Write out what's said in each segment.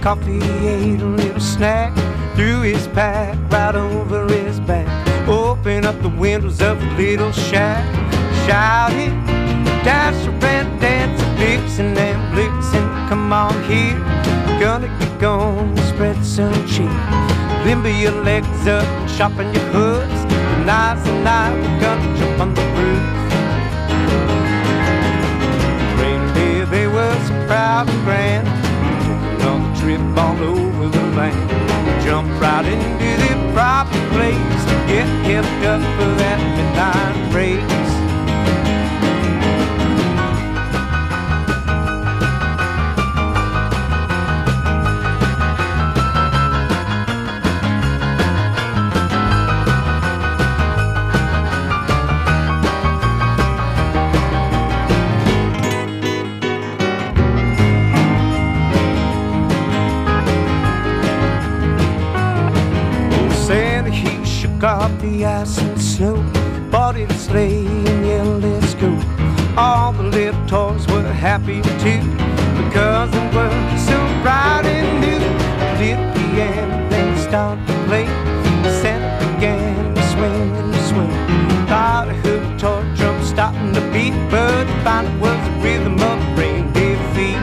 coffee, ate a little snack, threw his pack right over his back, opened up the windows of the little shack, shouted, Dasher and Dancer, Vixen and Blitzen, come on here, gonna get going, spread some cheese. Limber your legs up and sharpen your hooves. Tonight's the night we're gonna jump on the roof. Reindeer, they were so proud and grand, taking on the trip all over the land. Jump right into the proper place to get hipped up for that midnight race. Off the ice and snow, bought it a sleigh and yelled, let's go. All the little toys were happy too, because the world was so bright and new. Lit the piano, then started to play. Santa began to swing and swing. Thought I heard a toy drum starting to beat, but found it was the rhythm of reindeer feet.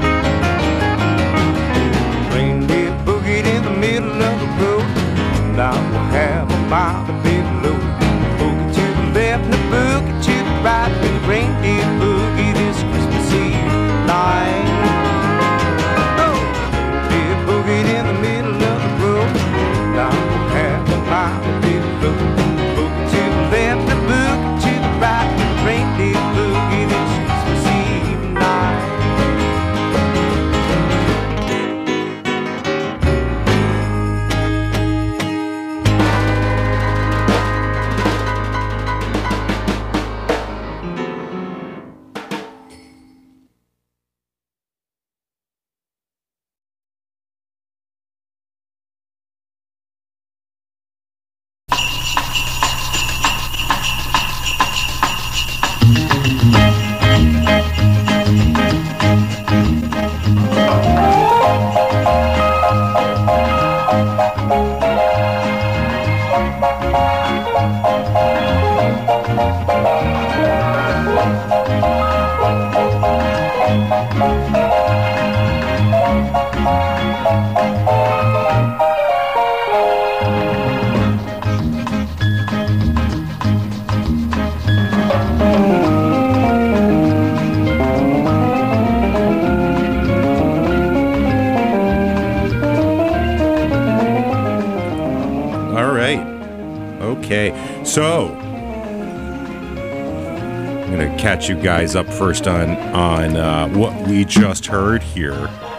Reindeer boogied in the middle of the road. Now we'll have a mile to be low. Boogie to the left and a boogie to the right. With reindeer boogie this Christmas Eve night. Oh, reindeer boogied in the middle of the road. Now we'll have a mile to be low. Boogie to the left and a boogie to the right. With reindeer boogie this Christmas Eve night. So, I'm going to catch you guys up first on what we just heard here.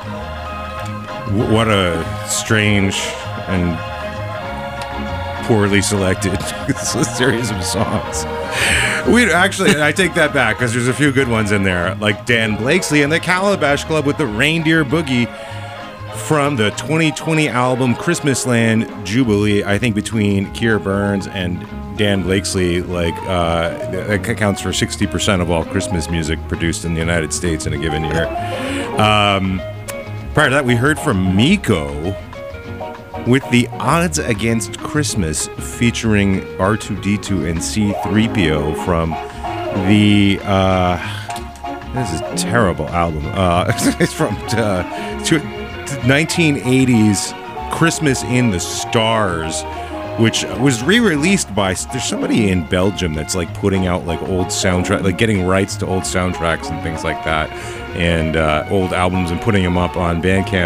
What a strange and poorly selected series of songs. I take that back because there's a few good ones in there, like Dan Blakeslee and the Calabash Club with the Reindeer Boogie from the 2020 album Christmasland Jubilee. I think between Keir Burns and Dan Blakeslee, that accounts for 60% of all Christmas music produced in the United States in a given year. Prior to that, we heard from Miko with The Odds Against Christmas, featuring R2-D2 and C-3PO from the this is a terrible album. It's from 1980s Christmas in the Stars, which was re-released by, there's somebody in Belgium that's like putting out like old soundtrack, like getting rights to old soundtracks and things like that, and old albums and putting them up on Bandcamp.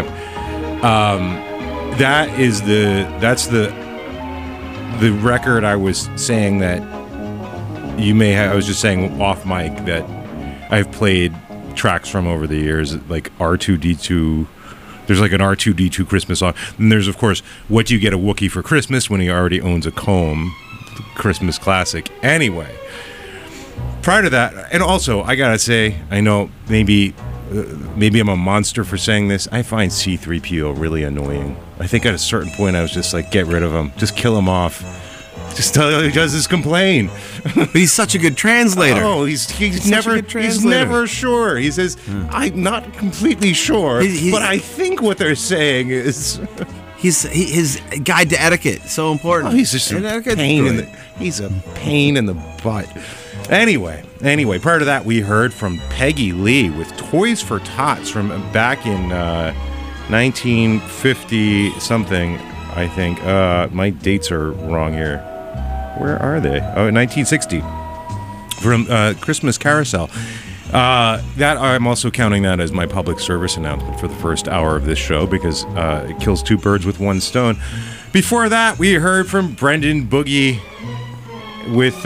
That's the record I was saying that you may have, I was just saying off mic that I've played tracks from over the years, like R2-D2. There's like an R2-D2 Christmas song. And there's, of course, What Do You Get a Wookiee for Christmas When He Already Owns a Comb? Christmas classic. Anyway, prior to that, and also, I gotta say, I know maybe I'm a monster for saying this, I find C-3PO really annoying. I think at a certain point I was just like, get rid of him. Just kill him off. Just tell he does his complain. But he's such a good translator. Oh, he's never sure. He says, I'm not completely sure, but I think what they're saying is. His guide to etiquette, so important. Oh, he's just a pain in the butt. Anyway, part of that we heard from Peggy Lee with Toys for Tots from back in 1950 something, I think. My dates are wrong here. Where are they? Oh, 1960 from Christmas Carousel. That I'm also counting that as my public service announcement for the first hour of this show because it kills two birds with one stone. Before that, we heard from Brendan Boogie with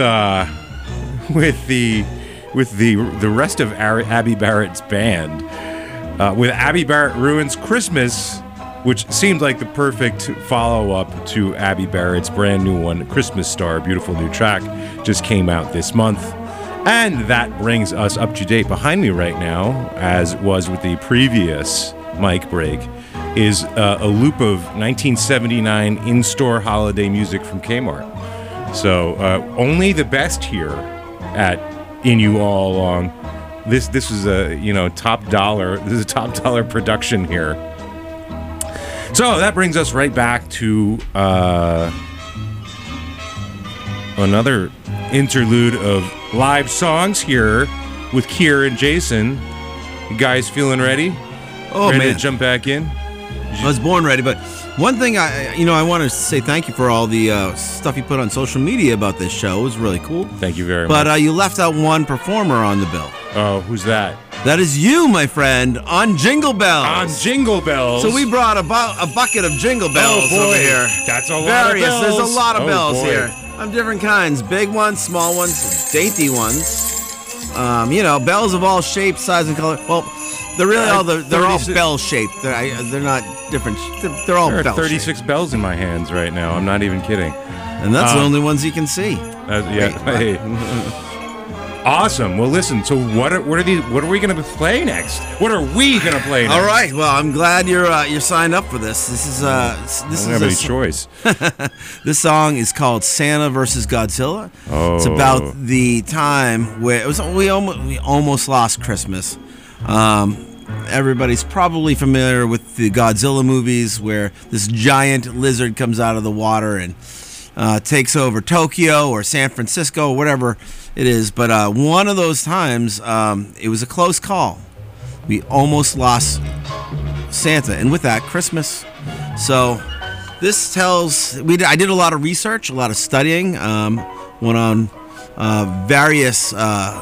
the rest of Abby Barrett's band with Abby Barrett Ruins Christmas, which seemed like the perfect follow-up to Abby Barrett's brand new one, Christmas Star. Beautiful new track just came out this month. And that brings us up to date. Behind me right now, as was with the previous mic break, is a loop of 1979 in-store holiday music from Kmart. So only the best here at In You All Along. This is a top dollar. This is a top dollar production here. So that brings us right back to another interlude of live songs here with Kier and Jason. You guys feeling ready? Oh, ready man. to jump back in? I was born ready, but one thing I want to say thank you for all the stuff you put on social media about this show. It was really cool. Thank you very much. But you left out one performer on the bill. Oh, who's that? That is you, my friend, on Jingle Bells. On Jingle Bells. So we brought a bucket of Jingle Bells over here. That's a lot of bells. There's a lot of bells boy. here. Of different kinds. Big ones, small ones, dainty ones. Bells of all shapes, size, and color. Well, they're really they're all bell-shaped. They're not different. They're all bell-shaped. There are 36 bells in my hands right now. I'm not even kidding. And that's the only ones you can see. Hey. Awesome. Well, listen. So, what are we going to play next? What are we going to play next? All right. Well, I'm glad you're signed up for this. This I don't have any choice. This song is called Santa versus Godzilla. Oh. It's about the time where we almost lost Christmas. Everybody's probably familiar with the Godzilla movies, where this giant lizard comes out of the water and takes over Tokyo or San Francisco or whatever it is. But one of those times, it was a close call. We almost lost Santa, and with that, Christmas. So this tells. I did a lot of research, a lot of studying. Went on various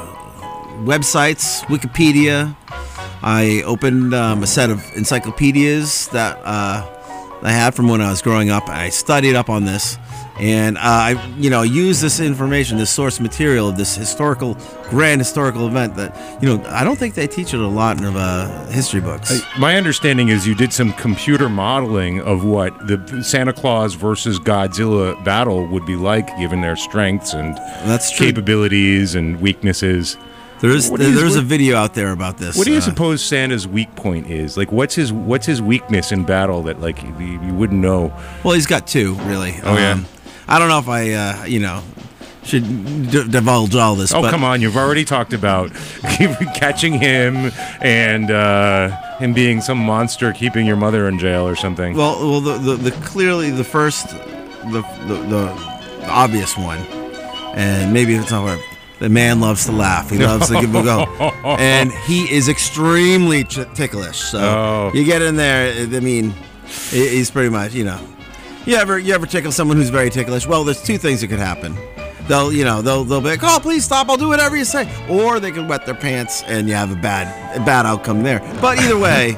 websites, Wikipedia. I opened a set of encyclopedias that I had from when I was growing up. I studied up on this, and I used this information, this source material of this grand historical event that I don't think they teach it a lot in history books. My understanding is you did some computer modeling of what the Santa Claus versus Godzilla battle would be like, given their strengths and capabilities and weaknesses. There's a video out there about this. What do you suppose Santa's weak point is? Like, what's his weakness in battle that you wouldn't know? Well, he's got two, really. Oh yeah. I don't know if I should divulge all this. Oh, come on! You've already talked about catching him and him being some monster keeping your mother in jail or something. Well, the clearly the first, the obvious one, and maybe it's not right. The man loves to laugh. He loves to give a go. And he is extremely ticklish. So you get in there, I mean, he's pretty much, You ever tickle someone who's very ticklish? Well, there's two things that could happen. They'll be like, "Oh, please stop. I'll do whatever you say." Or they can wet their pants and you have a bad outcome there. But either way,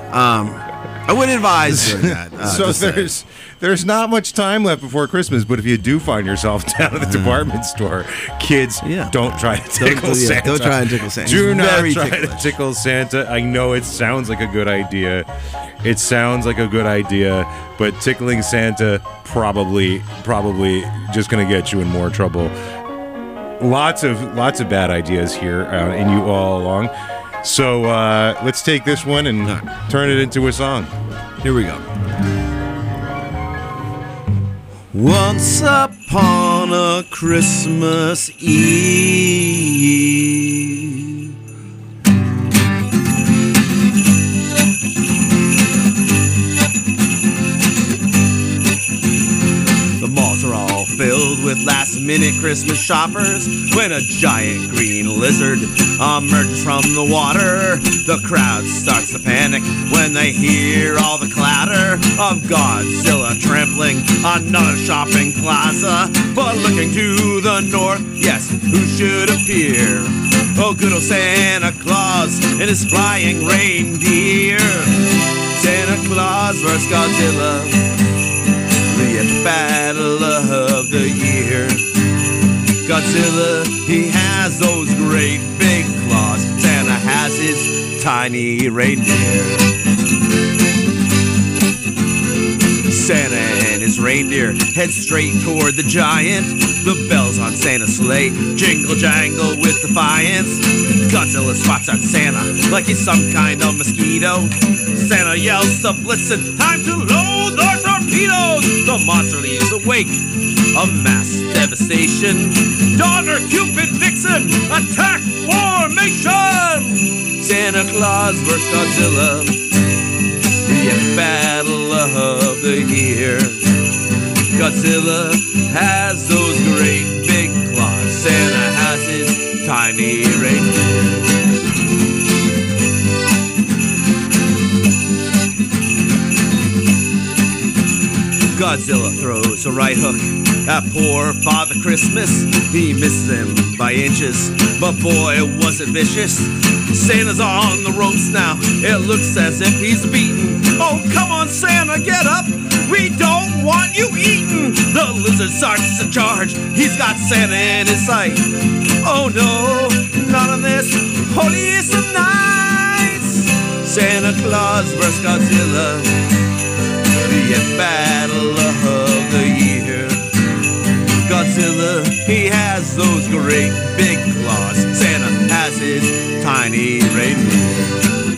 I wouldn't advise doing that. So there's not much time left before Christmas, but if you do find yourself down at the department store, kids, don't try to tickle Santa. Don't try and tickle Santa. Do not try to tickle Santa. I know it sounds like a good idea. But tickling Santa probably just going to get you in more trouble. Lots of bad ideas here in You All Along. So let's take this one and turn it into a song. Here we go. Once upon a Christmas Eve, the malls are all filled with last-minute Christmas shoppers when a giant green lizard emerges from the water. The crowd starts to panic when they hear all the clatter of Godzilla trampling another shopping plaza. But looking to the north, yes, who should appear? Oh, good old Santa Claus and his flying reindeer. Santa Claus vs. Godzilla, the epic battle of the year. Godzilla, he has those great big claws. Santa has his tiny reindeer. Santa and his reindeer head straight toward the giant. The bells on Santa's sleigh jingle jangle with defiance. Godzilla swats at Santa like he's some kind of mosquito. Santa yells to Blitzen, time to load our torpedoes. The monster leaves awake, a mass devastation. Donner, Cupid, Vixen, attack formation. Santa Claus vs. Godzilla, the epic battle of the year. Godzilla has those great big claws. Santa has his tiny reindeer. Godzilla throws a right hook at poor Father Christmas. He misses him by inches, but boy, was it vicious. Santa's on the ropes now. It looks as if he's beaten. Oh, come on, Santa, get up. We don't want you eaten. The lizard starts to charge. He's got Santa in his sight. Oh no, not on this holiest of nights. Santa Claus vs. Godzilla, the battle of the year. Godzilla, he has those great big claws. Santa has his tiny reindeer.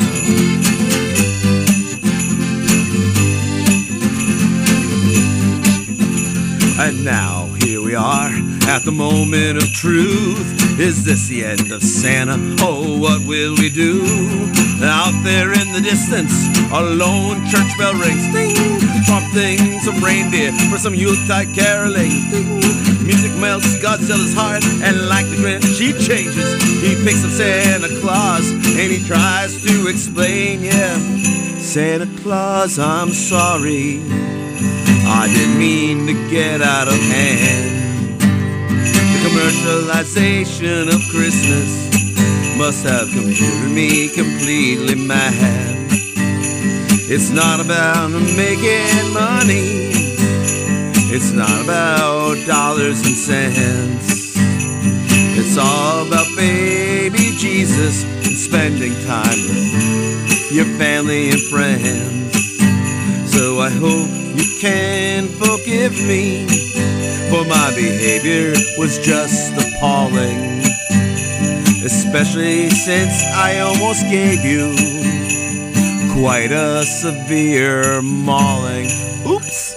And now here we are at the moment of truth. Is this the end of Santa? Oh, what will we do? Out there in the distance, a lone church bell rings. Ding! Prompting some reindeer for some Yuletide caroling. Ding! Music melts Godzilla's heart, and like the Grinch, he changes. He picks up Santa Claus, and he tries to explain, yeah. Santa Claus, I'm sorry, I didn't mean to get out of hand. The commercialization of Christmas must have driven me completely mad. It's not about making money. It's not about dollars and cents. It's all about baby Jesus and spending time with your family and friends. So I hope you can forgive me, for my behavior was just appalling, especially since I almost gave you quite a severe mauling. Oops.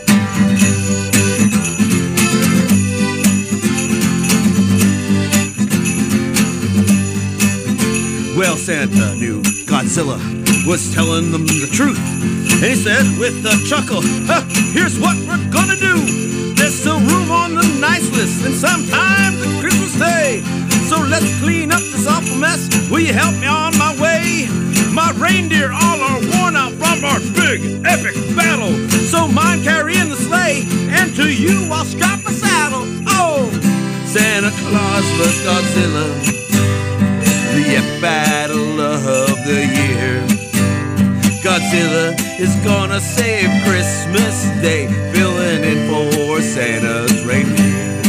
Well, Santa knew Godzilla was telling them the truth, and he said with a chuckle, here's what we're gonna do. There's still room on the nice list, and sometimes the Christmas Day. So let's clean up this awful mess. Will you help me on my way? My reindeer all are worn out from our big epic battle. So mine carry in the sleigh, and to you I'll strap a saddle. Oh, Santa Claus vs. Godzilla, the epic battle of the year. Godzilla is gonna save Christmas Day, filling in for Santa's reindeer.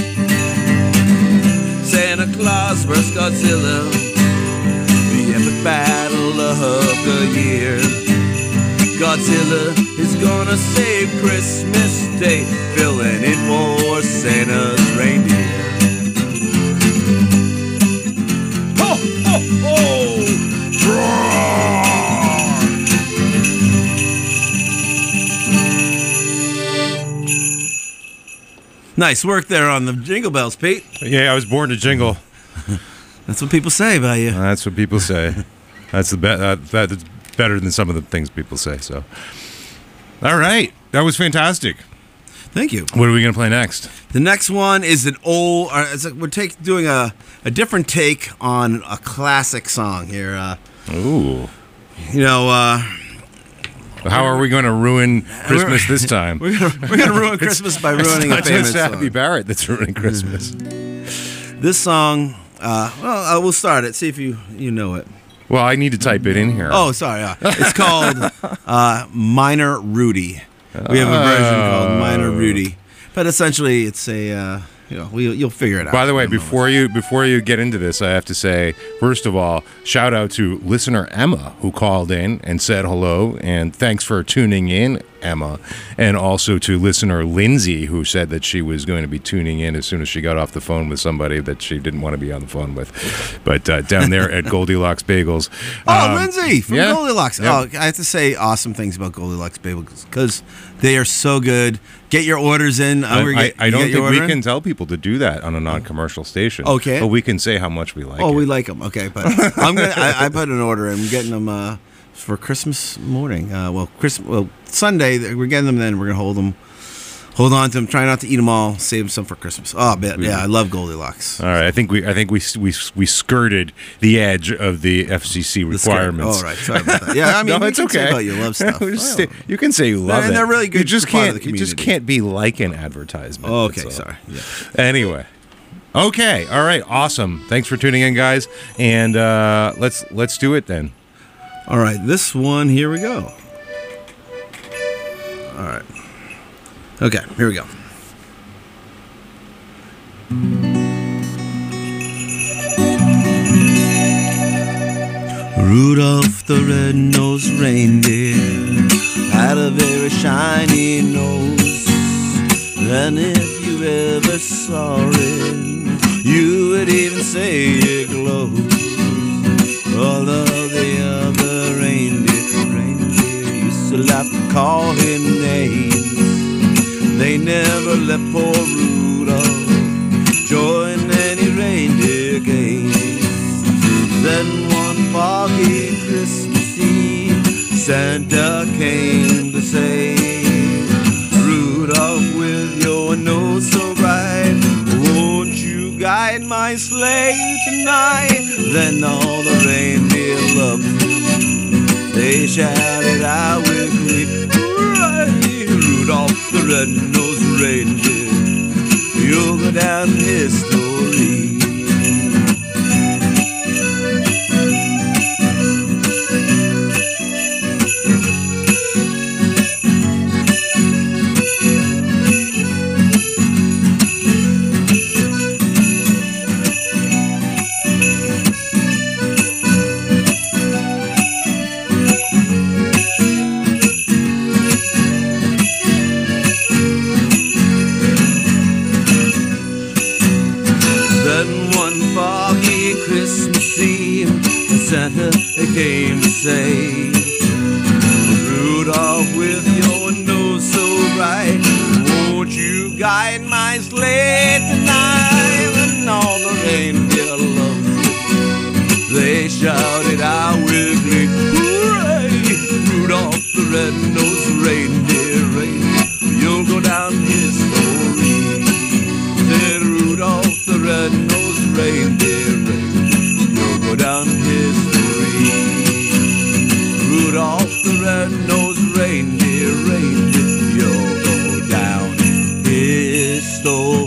Santa Claus vs. Godzilla, the epic battle of the year. Godzilla is gonna save Christmas Day, filling in for Santa's reindeer. Ho, ho, ho! Roar! Nice work there on the Jingle Bells, Pete. Yeah, I was born to jingle. That's what people say about you. That's what people say. That's that's better than some of the things people say. So, all right, that was fantastic. Thank you. What are we gonna play next? The next one is an old. We're doing a different take on a classic song here. Ooh. You know. How are we going to ruin Christmas this time? We're gonna ruin Christmas by ruining a famous It's not just Abby song. Barrett that's ruining Christmas. This song. We'll start it. See if you know it. Well, I need to type it in here. Oh, sorry. It's called Minor Rudy. We have a version called Minor Rudy, but essentially it's a you'll figure it out. By the way, before you get into this, I have to say, first of all, shout out to listener Emma who called in and said hello, and thanks for tuning in, Emma, and also to listener Lindsay who said that she was going to be tuning in as soon as she got off the phone with somebody that she didn't want to be on the phone with, but down there at Goldilocks Bagels. Lindsay from Goldilocks. Yep. Oh, I have to say awesome things about Goldilocks Bagels because they are so good. Get your orders in. I don't think we can tell people to do that on a non-commercial station. Okay. But we can say how much we like it. Oh, we like them. Okay, but I put an order in. I'm getting them for Christmas morning. Sunday. We're getting them. Then we're gonna hold on to them. Try not to eat them all. Save some for Christmas. Oh, I love Goldilocks. All right, I think we skirted the edge of the FCC requirements. All right, sorry about that. Yeah, I mean, no, it's okay. Say about you love stuff. You can say you love it. They're really good. You just part of can't. the You just community. can't be like an advertisement. Oh, okay, that's all. sorry. Yeah. Anyway, okay, all right, awesome. Thanks for tuning in, guys, and let's do it then. All right, this one. Here we go. All right. Okay, here we go. Rudolph the red-nosed reindeer had a very shiny nose, and if you ever saw it, you would even say it glows. All of the other reindeer used to laugh and call him names. They never let poor Rudolph join any reindeer games. Then one foggy Christmas Eve, Santa came to say, Rudolph, with your nose so bright, won't you guide my sleigh tonight? Then all the reindeer loved him. They shouted out with glee, hooray! Rudolph the red-nosed reindeer, you'll go down in history. Santa came to say, Rudolph, with your nose so bright, won't you guide my sleigh tonight? And all the reindeer loved it. They shouted out with glee, hooray! Rudolph the red-nosed reindeer, you'll go down in history. Said Rudolph the red-nosed reindeer, you'll go down in history. Rudolph the red-nosed reindeer, you'll go down in history.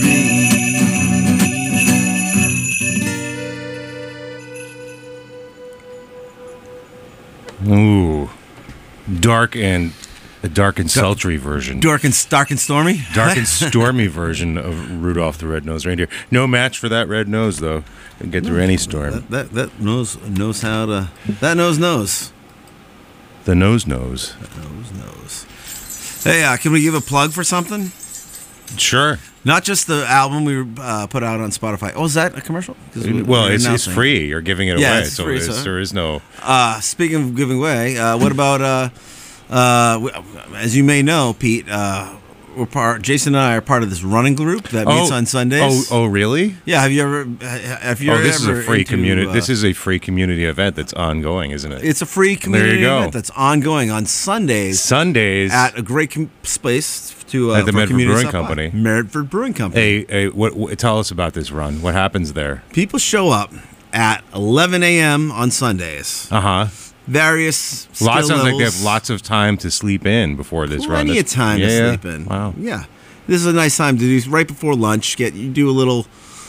Ooh, dark and sultry version. Dark and stormy? Dark and stormy version of Rudolph the Red-Nosed Reindeer. No match for that red nose, though. Can get through any storm. That knows how to. That knows. The nose knows. Knows. Hey, can we give a plug for something? Sure. Not just the album we put out on Spotify. Oh, is that a commercial? Well, it's free. You're giving it away, it's free, so there is no. Speaking of giving away, what about? As you may know, Pete, Jason and I are part of this running group that meets on Sundays. Oh, really? Yeah. Have you ever? This is a free community. This is a free community event that's ongoing, isn't it? It's a free community event that's ongoing on Sundays. At a great place at the Medford Brewing Company. Medford Brewing Company. Tell us about this run. What happens there? People show up at 11 a.m. on Sundays. Various skill sounds levels. like they have lots of time to sleep in before this run. Plenty of time to sleep in. Wow. Yeah. This is a nice time to do right before lunch. You do a little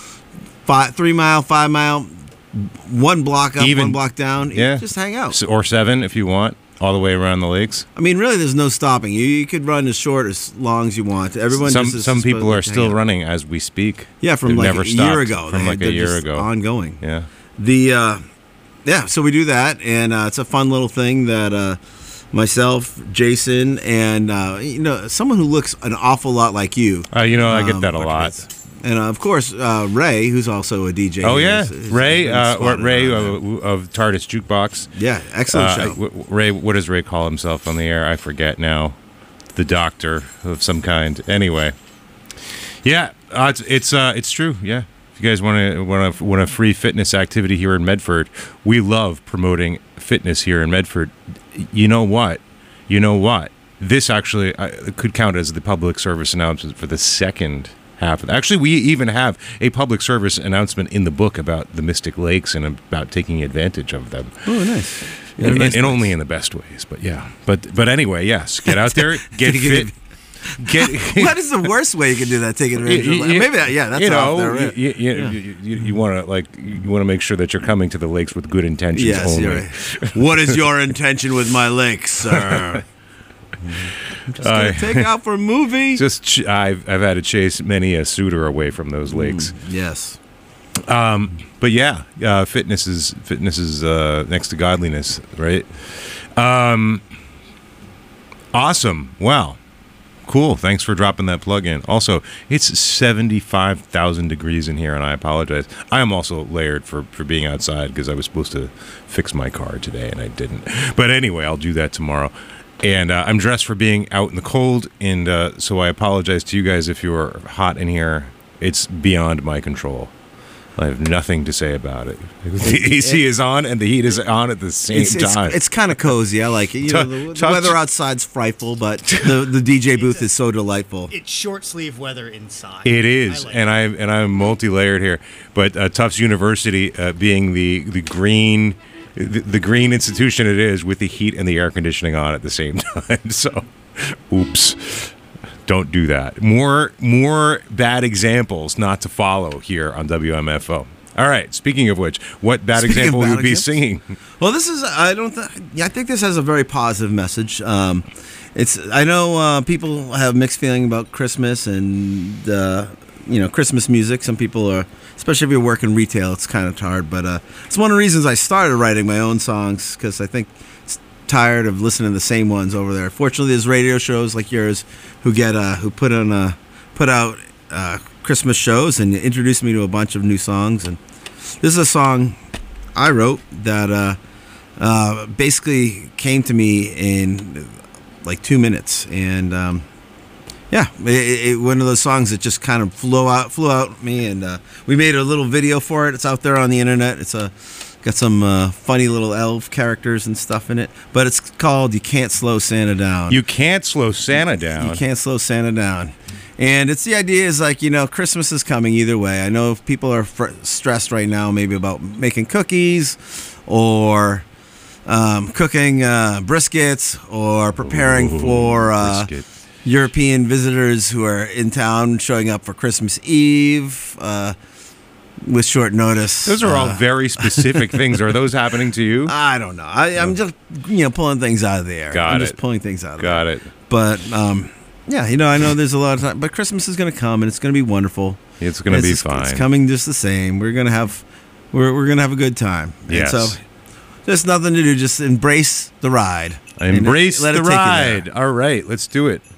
3 mile, 5 mile, one block up, one block down. Yeah. Just hang out. Or 7 if you want, all the way around the lakes. I mean, really, there's no stopping. You could run as short as long as you want. Some people are still running as we speak. Yeah, from They've like never a stopped. year ago. From like a year ago. Ongoing. Yeah. So we do that, and it's a fun little thing that myself, Jason, and someone who looks an awful lot like you. I get that a lot. And of course, Ray, who's also a DJ. Oh yeah, Ray of TARDIS Jukebox. Yeah, excellent show. Ray, what does Ray call himself on the air? I forget now. The doctor of some kind. Anyway, yeah, it's true. Yeah. If you guys want a free fitness activity here in Medford, we love promoting fitness here in Medford. You know what? This actually could count as the public service announcement for the second half. Actually, we even have a public service announcement in the book about the Mystic Lakes and about taking advantage of them. Oh, nice. And only in the best ways. But yeah. But anyway, yes. Get out there, get fit. What is the worst way you can do that? Take advantage of maybe that's off there, right? You want to make sure that you're coming to the lakes with good intentions only. You're right. What is your intention with my lakes, sir? I'm just gonna take out for a movie. I've had to chase many a suitor away from those lakes. Yes. But yeah, fitness is next to godliness, right? Awesome. Wow. Cool. Thanks for dropping that plug in. Also, it's 75,000 degrees in here, and I apologize. I am also layered for being outside because I was supposed to fix my car today, and I didn't. But anyway, I'll do that tomorrow. And I'm dressed for being out in the cold, and so I apologize to you guys if you're hot in here. It's beyond my control. I have nothing to say about it. The AC is on and the heat is on at the same time. It's kind of cozy. I like it. The weather outside's frightful, but the DJ booth is so delightful. It's short sleeve weather inside. It is, I'm multi-layered here. But Tufts University, being the green institution it is, with the heat and the air conditioning on at the same time. So, oops. Don't do that. More bad examples not to follow here on WMFO. All right. Speaking of which, what bad example will you be singing? Well, this is. I think this has a very positive message. I know people have mixed feeling about Christmas and Christmas music. Some people are, especially if you're working retail, it's kind of hard. But it's one of the reasons I started writing my own songs, because I think tired of listening to the same ones over there. Fortunately, there's radio shows like yours who put out Christmas shows and introduced me to a bunch of new songs. And this is a song I wrote that basically came to me in like 2 minutes, and one of those songs that just kind of flew out me, and we made a little video for it. It's out there on the internet. It's got some funny little elf characters and stuff in it, but it's called "You Can't Slow Santa Down." You can't slow Santa down. You can't slow Santa down. And it's the idea is like, Christmas is coming either way. I know people are stressed right now, maybe about making cookies or cooking briskets or preparing for European visitors who are in town showing up for Christmas Eve. With short notice. Those are all very specific things. Are those happening to you? I don't know. I'm just, pulling things out of the air. Just pulling things out of the air. Got it. But, I know there's a lot of time. But Christmas is going to come, and it's going to be wonderful. It's going to be fine. It's coming just the same. We're going to have a good time. Yes. And so there's nothing to do. Just embrace the ride. Embrace the ride. All right. Let's do it.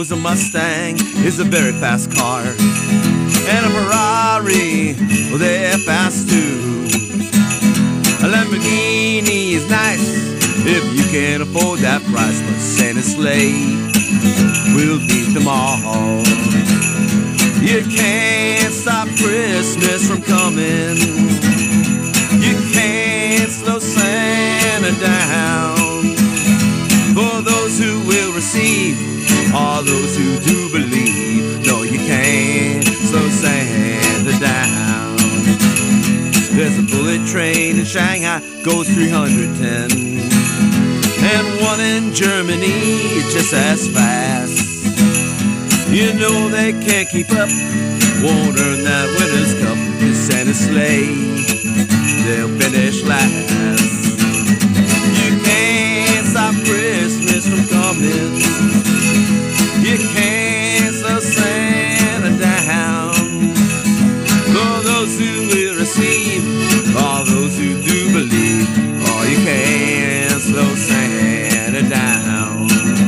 knows a Mustang is a very fast car. And a Ferrari, well, they're fast too. A Lamborghini is nice if you can afford that price, but Santa's sleigh will beat them all. You can't stop Christmas from coming. You can't slow Santa down. For those who will receive, all those who do believe, no, you can't slow Santa down. There's a bullet train in Shanghai, goes 310, and one in Germany just as fast. You know they can't keep up, won't earn that winner's cup. In Santa's sleigh, they'll finish last. You can't stop Christmas from coming. You can't slow Santa down. For those who will receive, all those who do believe, oh, you can't slow Santa down.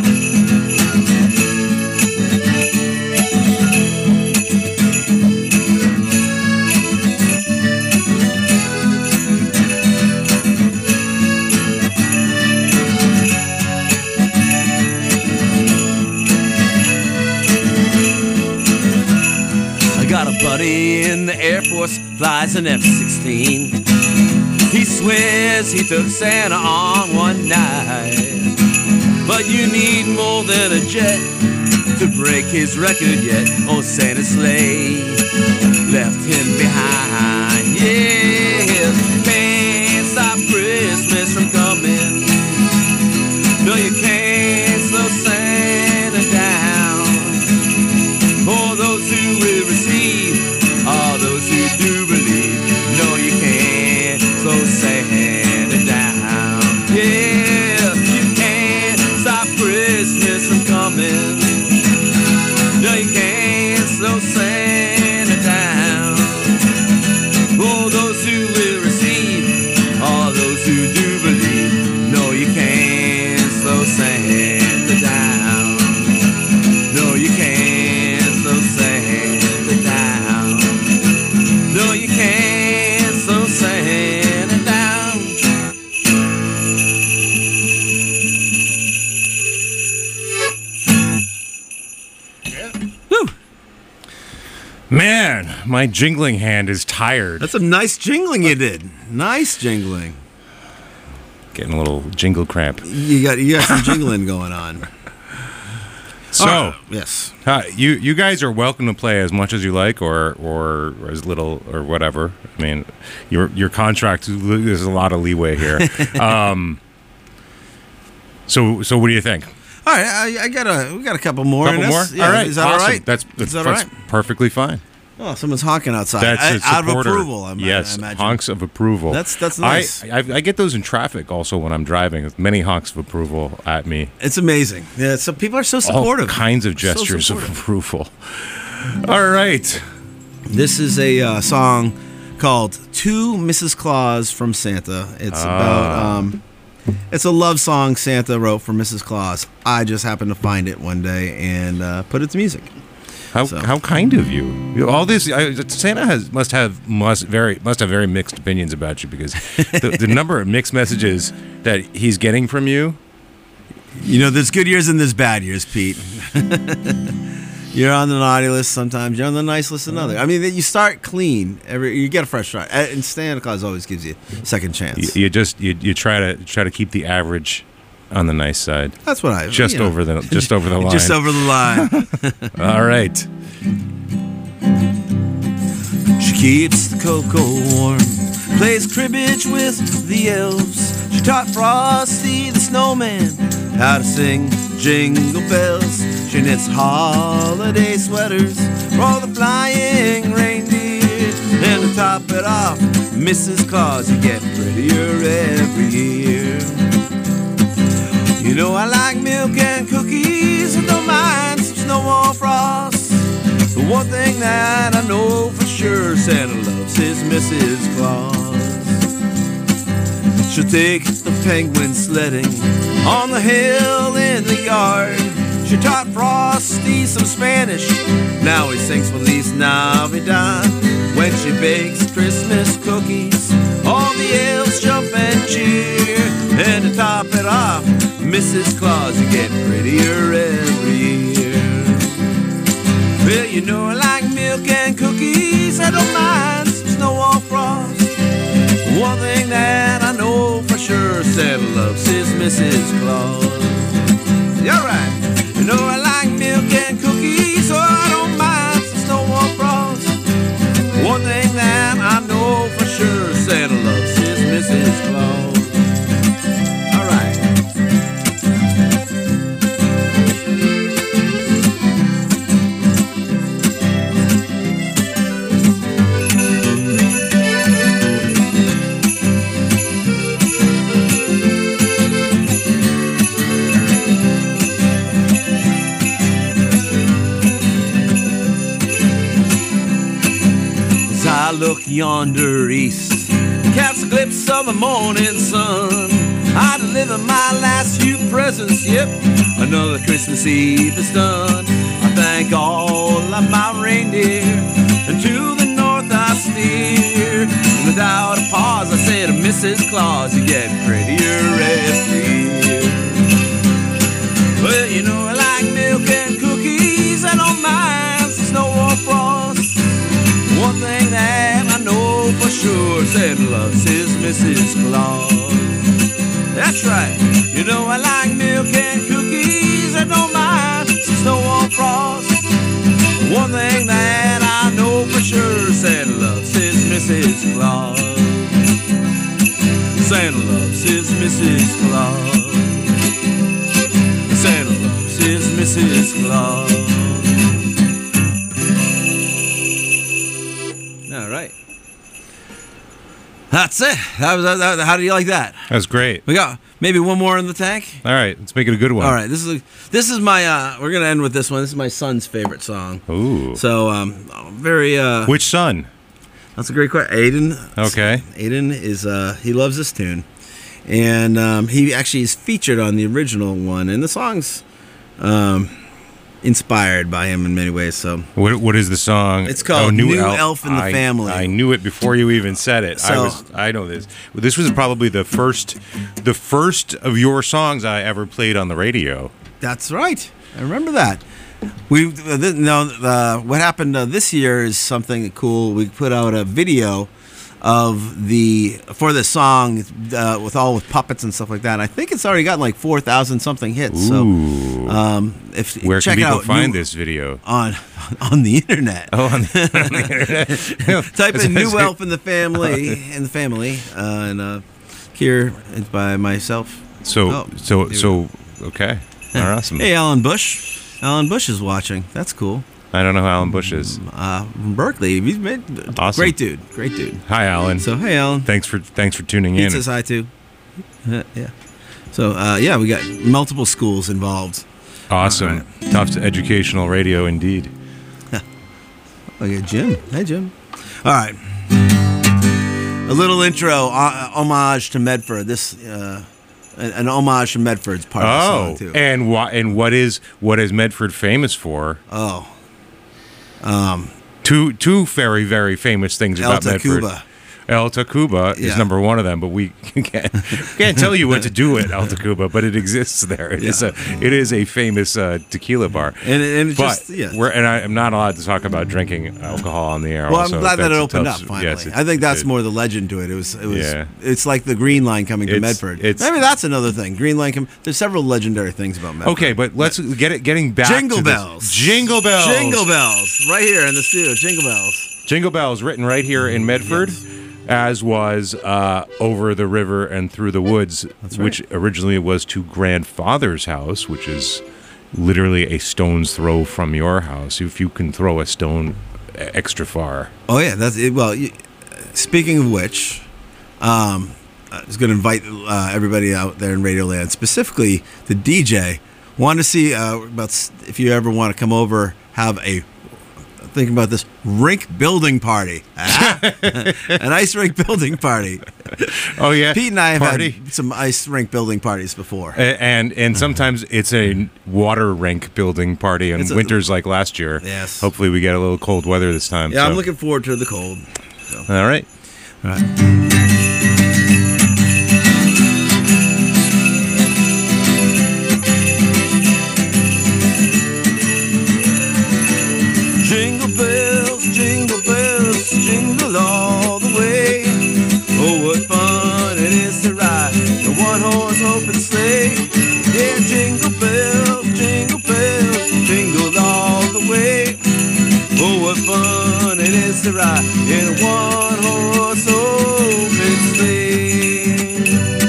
Got a buddy in the Air Force, flies an F-16. He swears he took Santa on one night. But you need more than a jet to break his record yet. Oh, Santa's sleigh left him behind. Yeah, can't stop Christmas from coming. No, you can't slow Santa down. For those who will receive, all those who do believe, no, you can't slow Santa down. Yeah, you can't stop Christmas from coming. No, you can't slow Santa down. For those who will receive, all those who do believe, no, you can't slow Santa down. No, you can't slow Santa down. No, you can't slow Santa down. Woo! Man, my jingling hand is tired. That's some nice jingling you did. Nice jingling. Getting a little jingle cramp. You got some jingling going on. So, yes. you guys are welcome to play as much as you like, or as little, or whatever. I mean, your contract, there's a lot of leeway here. So what do you think? All right, we got a couple more. Couple more? Yeah, all right. Is that awesome. all right? That's all right? perfectly fine. Oh, someone's honking outside. That's a Out of supporter. approval. Yes, I imagine. honks of approval. That's nice. I get those in traffic also when I'm driving. Many honks of approval at me. It's amazing. Yeah, so people are so supportive. All kinds of So gestures of supportive. approval. All right. This is a song called "To Mrs. Claus from Santa." It's about it's a love song Santa wrote for Mrs. Claus. I just happened to find it one day and put it to music. How kind of you! All this Santa must have very mixed opinions about you, because the number of mixed messages that he's getting from you. You know, there's good years and there's bad years, Pete. You're on the naughty list sometimes. You're on the nice list another. I mean, you start clean. You get a fresh start. And Santa Claus always gives you a second chance. You try to keep the average on the nice side. That's what I just over the line. Just over the line. All right. She keeps the cocoa warm, plays cribbage with the elves. She taught Frosty the snowman how to sing jingle bells. She knits holiday sweaters for all the flying reindeer. And to top it off, Mrs. Claus, you get prettier every year. You know I like milk and cookies, and don't mind some snow or frost. The one thing that I know for sure, Santa loves his Mrs. Claus. She'll take the penguin sledding on the hill in the yard. She taught Frosty some Spanish. Now he sings Feliz Navidad. When she bakes Christmas cookies, all the elves jump and cheer. And to top it off, Mrs. Claus, you get prettier every year. Well, you know I like milk and cookies. I don't mind some snow or frost. One thing that I know for sure, Santa loves his Mrs. Claus. You're right. You know I like milk and cookies, so I don't mind some snow or frost. One thing that I know for sure, Santa loves his Mrs. Claus. All right. I look yonder east, catch a glimpse of the morning sun. I deliver my last few presents, yep, another Christmas Eve is done. I thank all of my reindeer, and to the north I steer. And without a pause I say to Mrs. Claus, you get prettier every year. Well, you know I like milk and cookies, I don't mind some snow or frost. One thing that I know for sure, Santa loves his Mrs. Claus. That's right. You know I like milk and cookies. I don't mind some snow or frost. One thing that I know for sure, Santa loves his Mrs. Claus. Santa loves his Mrs. Claus. Santa loves his Mrs. Claus. All right. That's it. How do you like that? That was great. We got maybe one more in the tank. All right, let's make it a good one. All right. This is my. We're gonna end with this one. This is my son's favorite song. Ooh. So very. Which son? That's a great question. Aiden. Okay. Aiden is he loves this tune, and he actually is featured on the original one, and the song's inspired by him in many ways. So what is the song? It's called New Elf in the Family. I knew it before you even said it. So, I know this. This was probably the first of your songs I ever played on the radio. That's right. I remember that. What happened this year is something cool. We put out a video for the song with puppets and stuff like that. And I think it's already gotten like 4,000 something hits. Ooh. So where check can people out find this video? On the internet. Oh, on the internet. Type in New Elf in the Family and here it's by myself. So okay. Awesome. Hey, Alan Bush. Alan Bush is watching. That's cool. I don't know who Alan Bush is. From Berkeley. He's made awesome. Great dude. Hi, Alan. So hey, Alan. Thanks for tuning in. He says hi too. Yeah. So we got multiple schools involved. Awesome. Right. Tough educational radio indeed. Okay, Jim. Hey, Jim. All right. A little intro homage to Medford. This an homage to Medford's part of the song too. And what is Medford famous for? Two very, very famous things about Medford. El Tacuba is number one of them, but we can't tell you what to do at El Tacuba, but it exists there. It is a famous tequila bar. And I'm not allowed to talk about drinking alcohol on the air. Well, also. I'm glad that it opened up finally. Yes, I think that's more the legend to it. It was. It's like the Green Line coming to Medford. Maybe that's another thing. Green Line. There's several legendary things about Medford. Okay, but let's getting back Jingle to bells. This. Jingle bells. Jingle bells. Right here in the studio. Jingle bells. Jingle bells written right here in Medford. Yes. As was Over the River and Through the Woods, which originally was to grandfather's house, which is literally a stone's throw from your house, if you can throw a stone extra far. Oh, yeah. That's it. Well, speaking of which, I was going to invite everybody out there in Radioland, specifically the DJ. Want to see if you ever want to come over, have a thinking about this rink building party. An ice rink building party. Oh yeah, Pete and I have party. had some ice rink building parties before. And sometimes it's a water rink building party on winters like last year. Yes. Hopefully we get a little cold weather this time. Yeah, so. I'm looking forward to the cold. So. All right. All right. Jingle bells, jingle all the way. Oh, what fun it is to ride the one-horse open sleigh. Yeah, jingle bells, jingle all the way. Oh, what fun it is to ride in a one-horse open sleigh.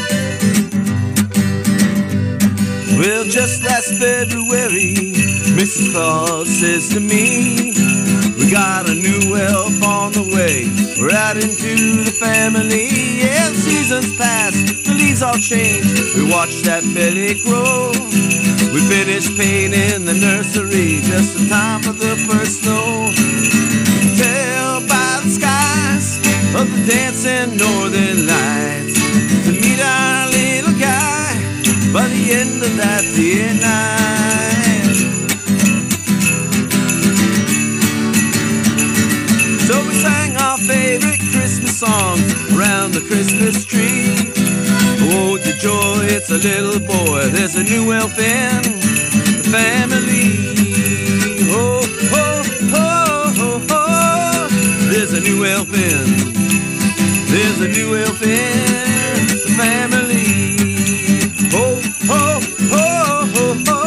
Well, just last February, Mrs. Claus says to me, we got a new elf on the way. We're adding to the family. Yeah, the seasons pass, the leaves all change. We watch that belly grow. We finished painting the nursery just in time for the first snow. Tell by the skies of the dancing northern lights to meet our little guy by the end of that dear night. So we sang our favorite Christmas songs around the Christmas tree. Oh, the joy, it's a little boy. There's a new elf in the family. Oh, oh, oh, oh, oh. There's a new elf in. There's a new elf in the family. Oh, oh, oh, oh, oh.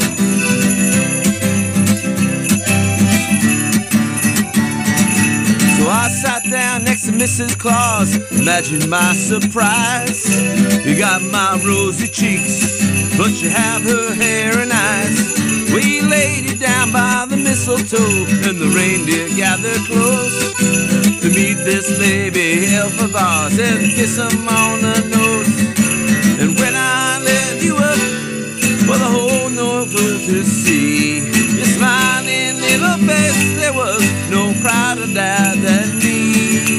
So I sat down next to Mrs. Claus. Imagine my surprise. You got my rosy cheeks, but you have her hair and eyes. We laid you down by the mistletoe, and the reindeer gathered close to meet this baby elf of ours and kiss him on the nose. And when I led you up for the whole North world to see, your smiling little face, there was no prouder dad than me.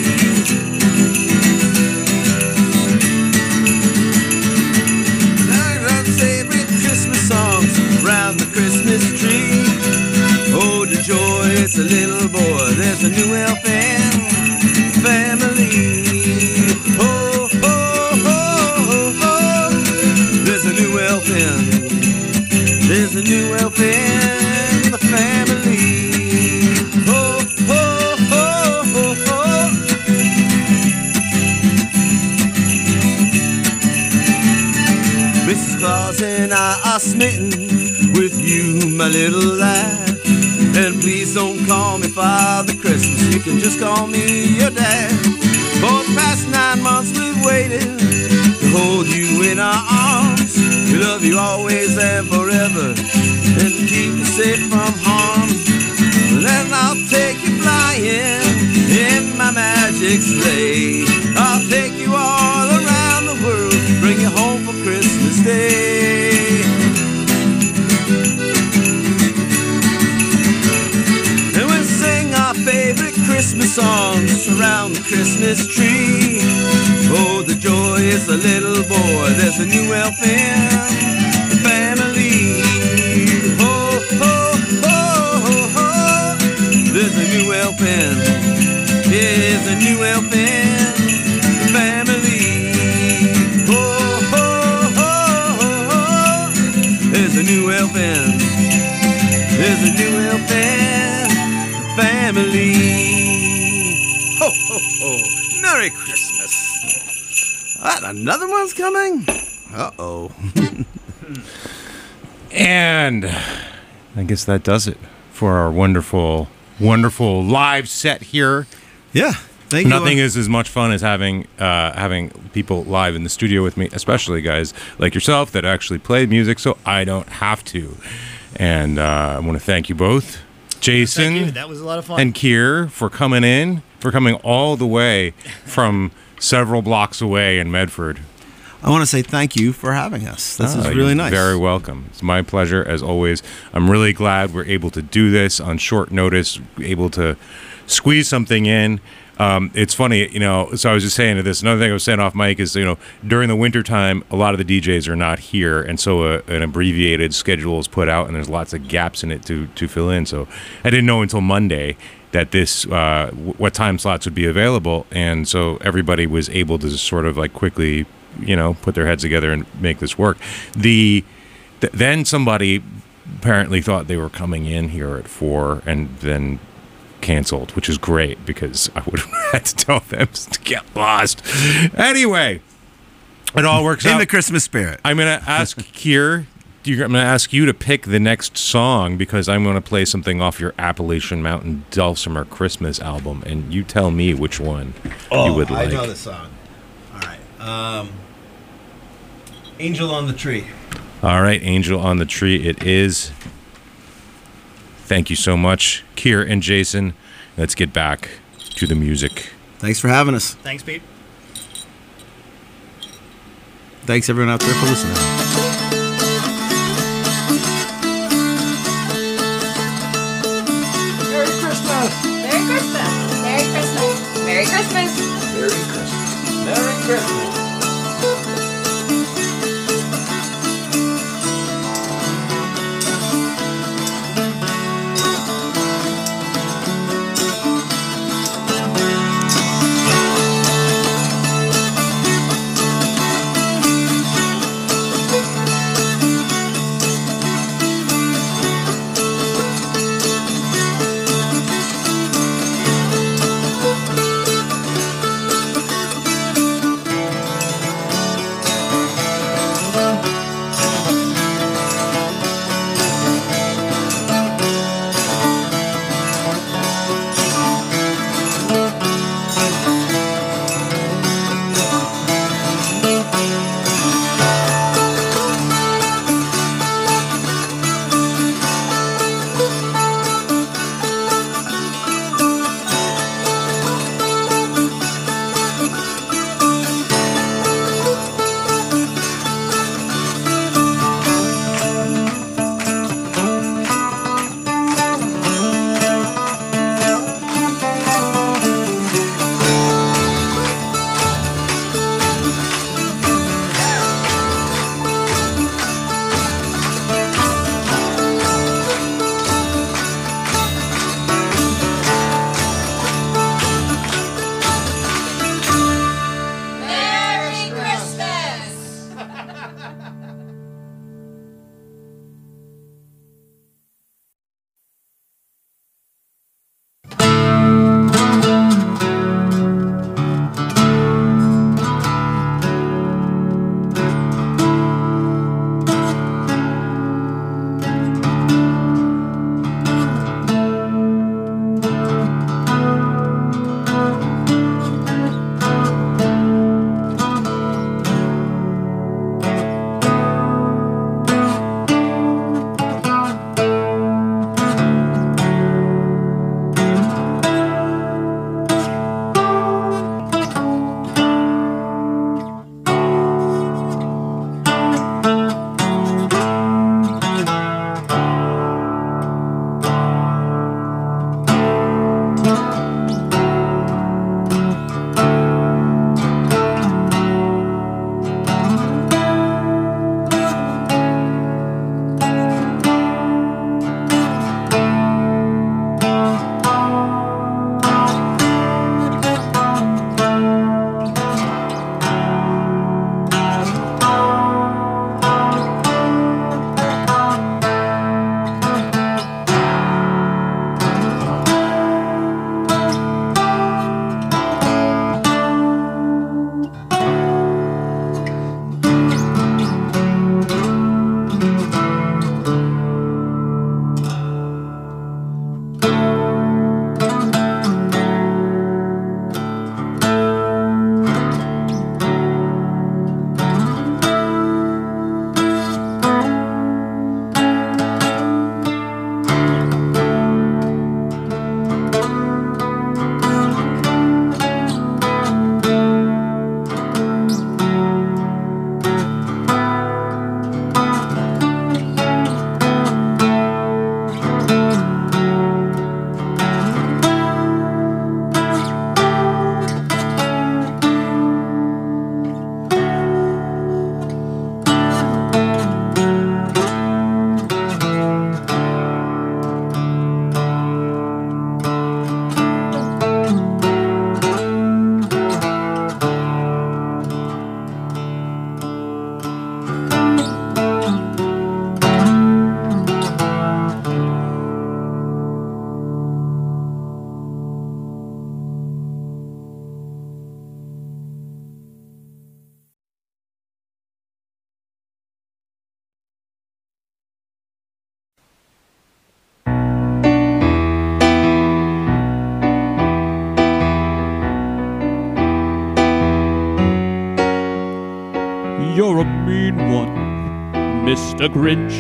Favorite Christmas songs around the Christmas tree. Oh, the joy, it's a little boy. There's a new elf in the family. Oh, oh, oh, oh, oh. There's a new elf in. There's a new elf in the family. Oh, oh, oh, oh, oh. Mrs. Claus and I are smitten with you, my little lad. And please don't call me Father Christmas, you can just call me your dad. For the past 9 months we've waited to hold you in our arms. We love you always and forever, and to keep you safe from harm. Then I'll take you flying in my magic sleigh. I'll take you all around the world, bring you home for Christmas Day. And we'll sing our favorite Christmas songs around the Christmas tree. Oh, the joy is a little boy. There's a new elf in the family. Oh, oh, oh, oh, oh. There's a new elf in. There's a new elf in the family. Oh, oh, oh, oh, oh. There's a new elf in. There's a new elf in the family. Ho, ho, ho. Merry Christmas. What, another one's coming? Uh-oh. And I guess that does it for our wonderful, wonderful live set here. Yeah. Thank you. Nothing is as much fun as having people live in the studio with me, especially guys like yourself that actually play music, so I don't have to. And I want to thank you both, Jason. Thank you. That was a lot of fun. And Keir, for coming all the way from several blocks away in Medford. I want to say thank you for having us. This is really you're nice. Very welcome. It's my pleasure, as always. I'm really glad we're able to do this on short notice, able to squeeze something in. It's funny, so I was just saying to this. Another thing I was saying off mic is, during the wintertime, a lot of the DJs are not here. And so an abbreviated schedule is put out and there's lots of gaps in it to fill in. So I didn't know until Monday that this, what time slots would be available. And so everybody was able to sort of like quickly, put their heads together and make this work. Then somebody apparently thought they were coming in here at 4 and then canceled, which is great because I would have had to tell them to get lost. Anyway, it all works out. In the Christmas spirit. I'm going to ask Keir, I'm going to ask you to pick the next song because I'm going to play something off your Appalachian Mountain Dulcimer Christmas album, and you tell me which one you would like. I know the song. All right. Angel on the Tree. All right, Angel on the Tree it is. Thank you so much, Keir and Jason. Let's get back to the music. Thanks for having us. Thanks, Pete. Thanks, everyone out there, for listening. Merry Christmas! Merry Christmas! Merry Christmas! Merry Christmas! Merry Christmas! Merry Christmas! Mr. Grinch.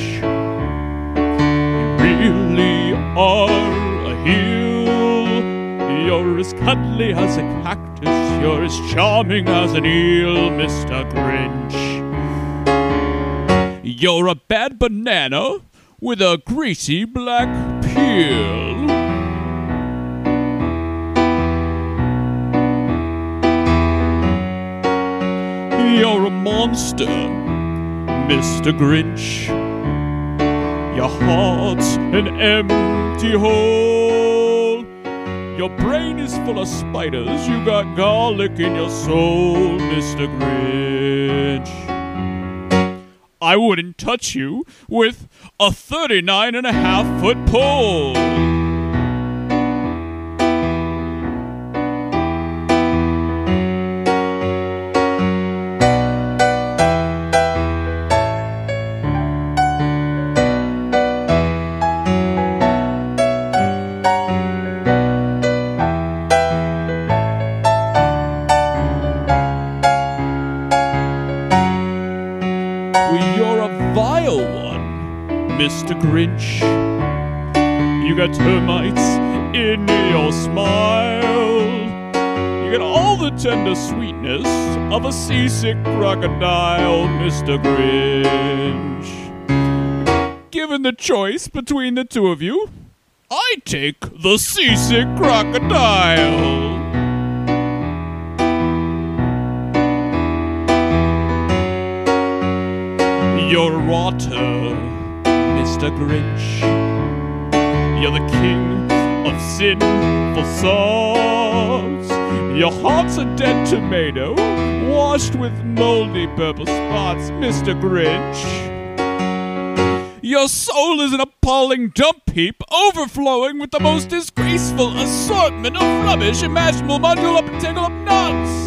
You really are a heel. You're as cuddly as a cactus. You're as charming as an eel, Mr. Grinch. You're a bad banana with a greasy black peel. You're a monster, Mr. Grinch. Your heart's an empty hole. Your brain is full of spiders. You got garlic in your soul, Mr. Grinch. I wouldn't touch you with a 39.5-foot pole. Mr. Grinch, you got termites in your smile. You got all the tender sweetness of a seasick crocodile, Mr. Grinch. Given the choice between the two of you, I take the seasick crocodile. You're rotter, Mr. Grinch. You're the king of sinful songs. Your heart's a dead tomato, washed with moldy purple spots, Mr. Grinch. Your soul is an appalling dump heap, overflowing with the most disgraceful assortment of rubbish imaginable, bundle up and tangle up nuts.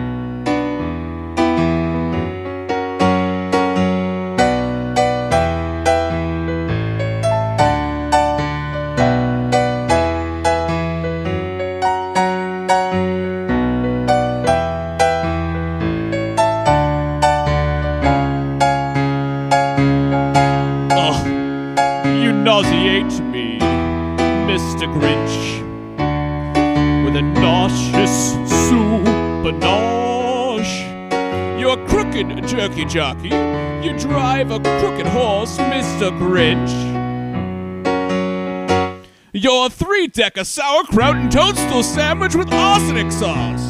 Nauseate me, Mr. Grinch, with a nauseous soupenage. You're a crooked jerky jockey. You drive a crooked horse, Mr. Grinch. You're a 3-decker sauerkraut and toadstool sandwich with arsenic sauce.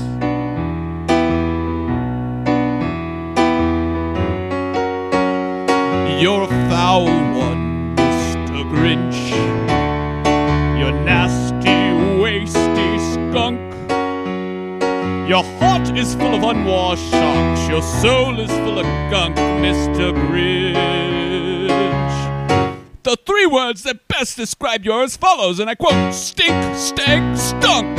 You're a foul one, Grinch. You're nasty, wasty skunk. Your heart is full of unwashed socks. Your soul is full of gunk, Mr. Grinch. The 3 words that best describe you are as follows, and I quote, stink, stank, stunk.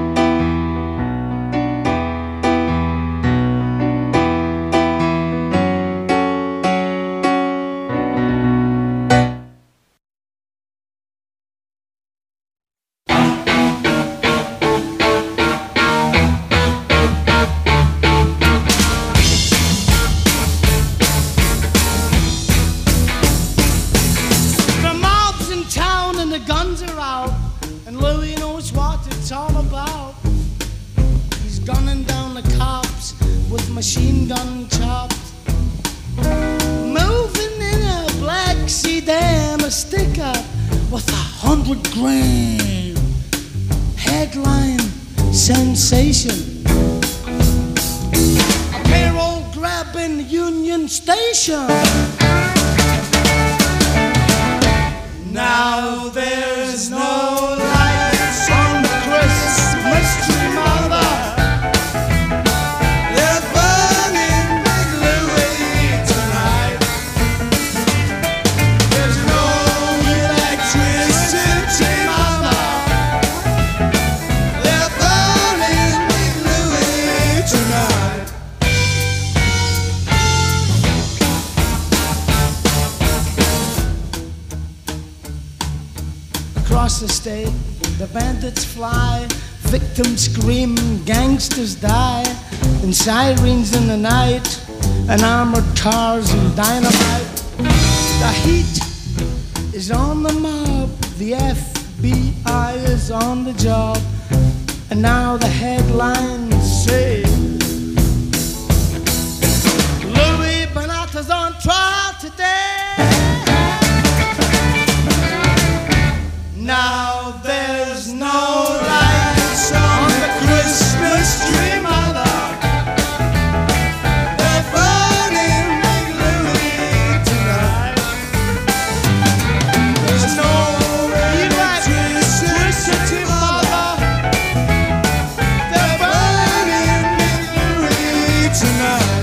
Machine gun chops, moving in a black sedan, a sticker with 100-gram headline sensation, a payroll grabbing Union Station. Now there's no lights on the Christmas tree, mother. Across the state, the bandits fly, victims scream, gangsters die, and sirens in the night, and armored cars and dynamite. The heat is on the mob, the FBI is on the job, and now the headlines say Louis Bonata's on trial today. Now there's no lights on the Christmas tree, mother. They're burning Big Louis tonight. There's no electricity, mother. They're burning Big Louis tonight.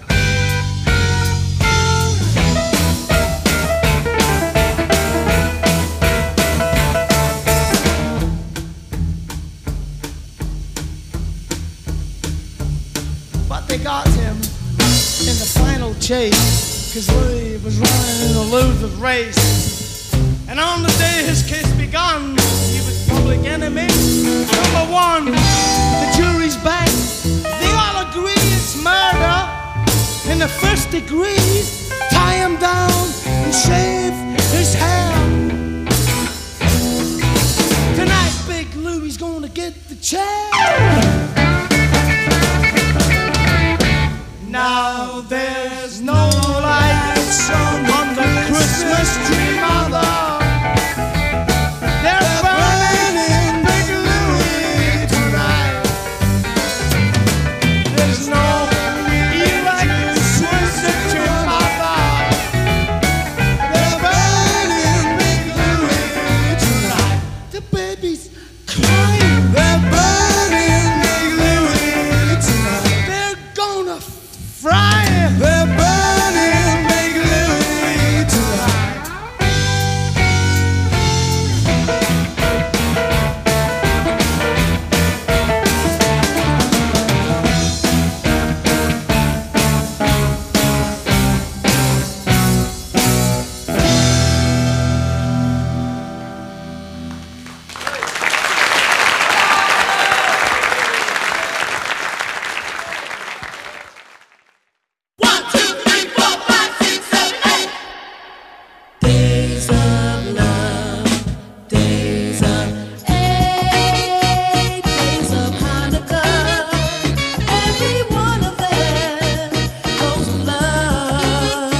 But they got him in the final chase, 'cause Louis was running in a loser's race. And on the day his case begun, he was public enemy number one. The jury's back, they all agree it's murder in the first degree. Tie him down and shave his hair. Tonight Big Louie's gonna get the chair. Now there's no lights on the Christmas tree, mother. They're burning Big Louis tonight. There's no electricity, mother. They're burning Big Louis tonight. The baby's crying. They're burning Big Louis tonight. They're gonna fry him. They're burning Big Louis tonight. Days of love, days of hate, days of Hanukkah. Every one of them goes with love.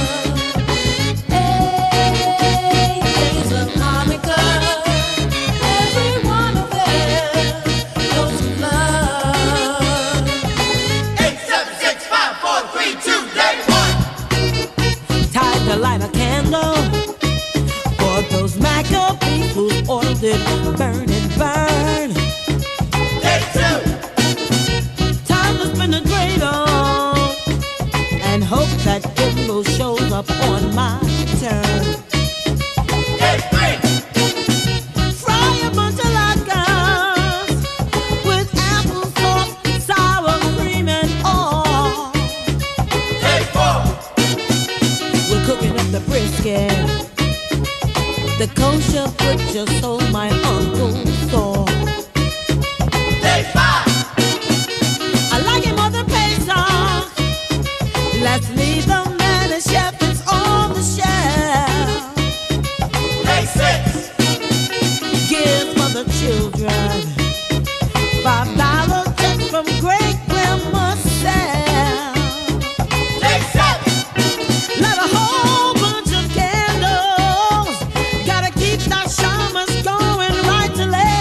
Days of Hanukkah. Every one of them goes with love. 8, 7, 6, 5, 4, 3, 2, day 1. Time to light a candle for those Maccabees whose oil did burn and burn. Day 2. Time to spin the dreidel and hope that Gimbal shows up on my turn. Day 3. Fry a bunch of latkes with applesauce, sour cream, and all. Day 4. We're cooking up the brisket, the kosher butcher sold my uncle saw. Day 5. I like it more than Pesach. Let's leave the man and shepherds on the shelf. Day 6. Give for the children $5 check from great grandma Sal. Day 7. Light a whole bunch of candles. Gotta keep that shamas going right till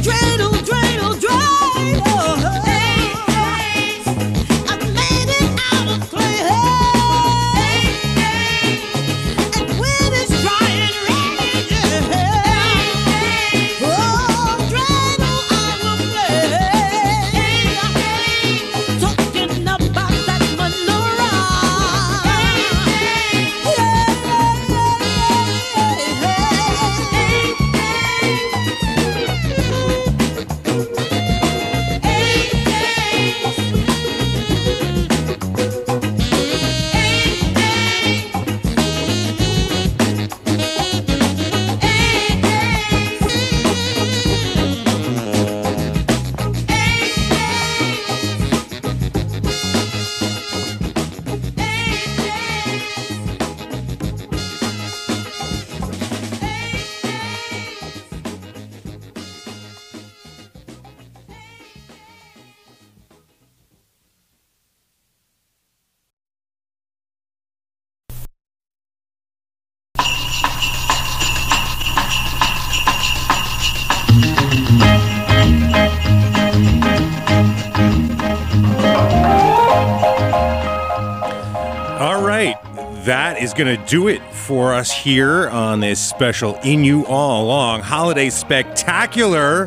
That is going to do it for us here on this special In You All Along Holiday Spectacular.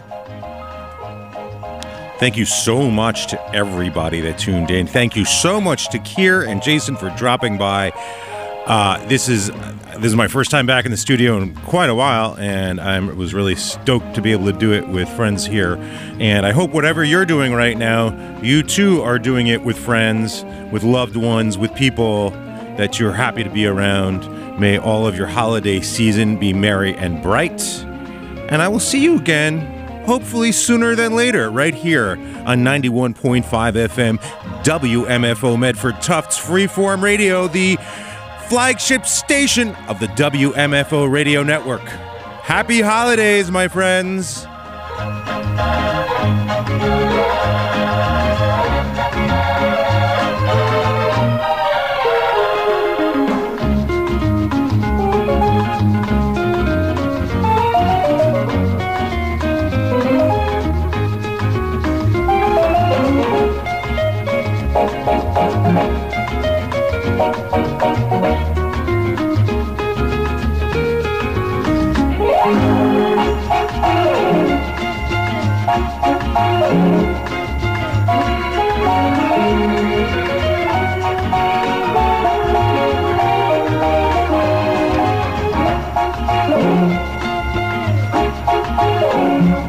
Thank you so much to everybody that tuned in. Thank you so much to Keir and Jason for dropping by. This is my first time back in the studio in quite a while, and I was really stoked to be able to do it with friends here. And I hope whatever you're doing right now, you too are doing it with friends, with loved ones, with people that you're happy to be around. May all of your holiday season be merry and bright. And I will see you again, hopefully sooner than later, right here on 91.5 FM WMFO Medford Tufts Freeform Radio, the flagship station of the WMFO Radio Network. Happy holidays, my friends. Thank you.